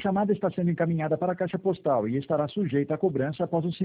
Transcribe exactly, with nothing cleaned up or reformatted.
chamada está sendo encaminhada para a caixa postal e estará sujeita a cobrança após o